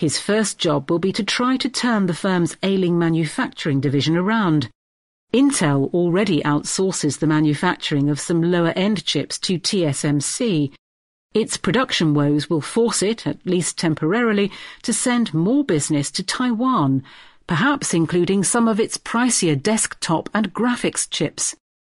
His first job will be to try to turn the firm's ailing manufacturing division around. Intel already outsources the manufacturing of some lower-end chips to TSMC. Its production woes will force it, at least temporarily, to send more business to Taiwan, perhaps including some of its pricier desktop and graphics chips.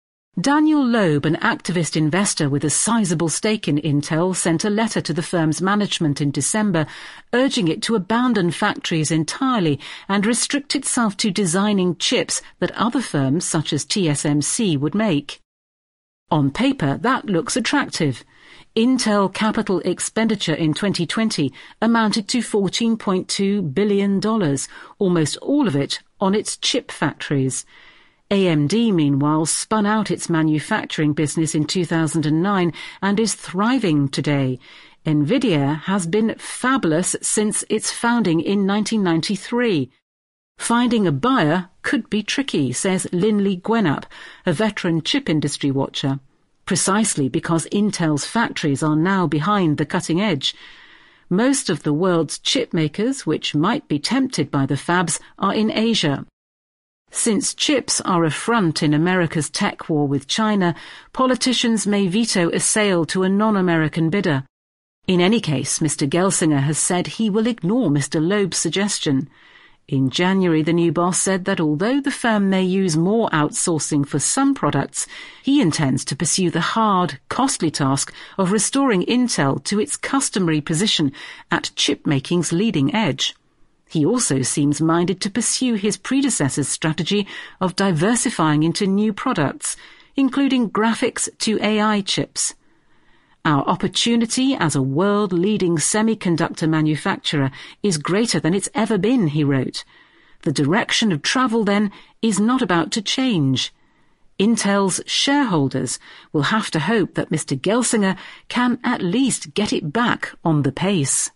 Daniel Loeb, an activist investor with a sizable stake in Intel, sent a letter to the firm's management in December urging it to abandon factories entirely and restrict itself to designing chips that other firms such as TSMC would make. On paper, that looks attractive. Intel capital expenditure in 2020 amounted to $14.2 billion, almost all of it on its chip factories. AMD, meanwhile, spun out its manufacturing business in 2009 and is thriving today. Nvidia has been fabulous since its founding in 1993. Finding a buyer could be tricky, says Linley Gwenup, a veteran chip industry watcher, precisely because Intel's factories are now behind the cutting edge. Most of the world's chip makers, which might be tempted by the fabs, are in Asia. Since chips are a front in America's tech war with China, politicians may veto a sale to a non-American bidder. In any case, Mr. Gelsinger has said he will ignore Mr. Loeb's suggestion. In January, the new boss said that although the firm may use more outsourcing for some products, he intends to pursue the hard, costly task of restoring Intel to its customary position at chip-making's leading edge. He also seems minded to pursue his predecessor's strategy of diversifying into new products, including graphics to AI chips. Our opportunity as a world-leading semiconductor manufacturer is greater than it's ever been, he wrote. The direction of travel, then, is not about to change. Intel's shareholders will have to hope that Mr. Gelsinger can at least get it back on the pace.